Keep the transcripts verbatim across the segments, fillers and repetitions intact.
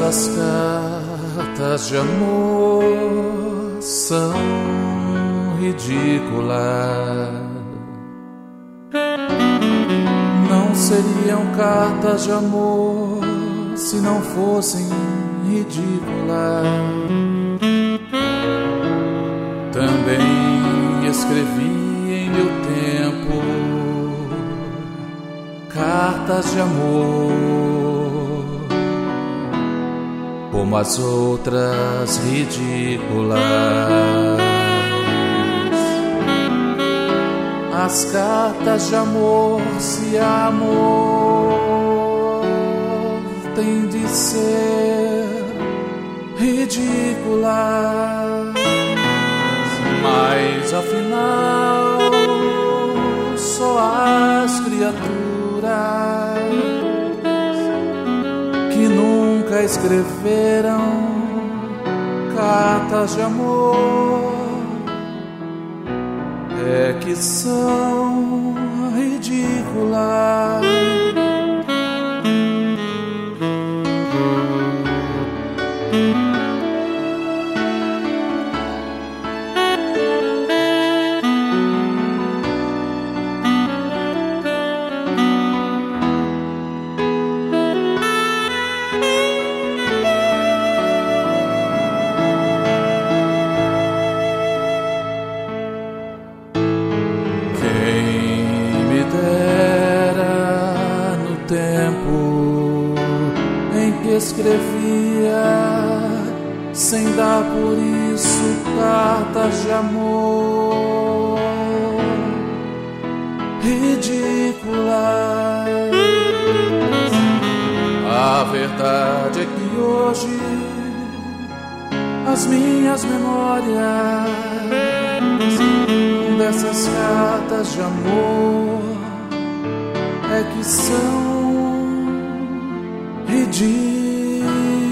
Todas as cartas de amor são ridículas. Não seriam cartas de amor se não fossem ridículas. Também escrevi em meu tempo cartas de amor, como as outras ridículas. As cartas de amor, se amor tem de ser ridículas, mas afinal só as criaturas que nunca escreveram cartas de amor é que são ridículas. Tempo em que escrevia, sem dar por isso cartas de amor ridículas. A verdade é que hoje as minhas memórias dessas cartas de amor é que são ridículas.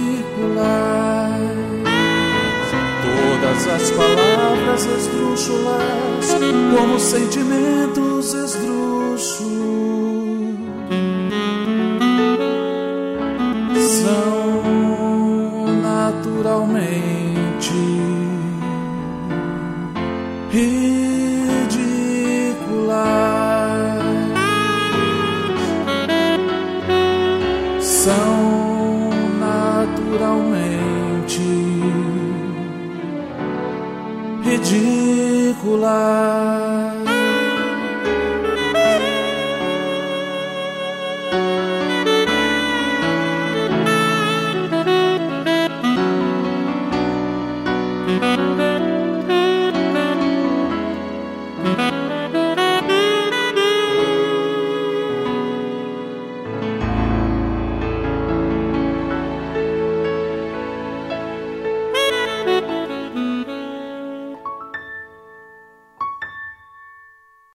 Todas as palavras esdrúxulas, como sentimentos esdrúxulos, são naturalmente ridículas. São naturalmente ridículas.